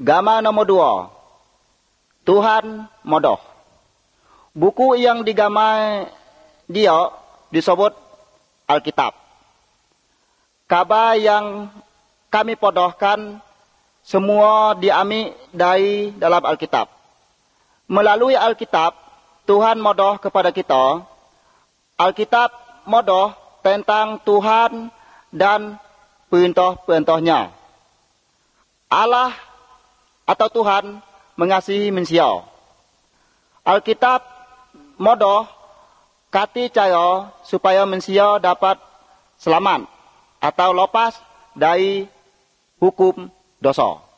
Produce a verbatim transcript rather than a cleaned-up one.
Gama nomor dua, Tuhan modoh. Buku yang digamai dia disebut Alkitab. Kabar yang kami podohkan semua diambil dari dalam Alkitab. Melalui Alkitab, Tuhan modoh kepada kita. Alkitab modoh tentang Tuhan dan perintah-perintahnya. Allah atau Tuhan mengasihi manusia. Alkitab modoh kati cara supaya manusia dapat selamat atau lepas dari hukum dosa.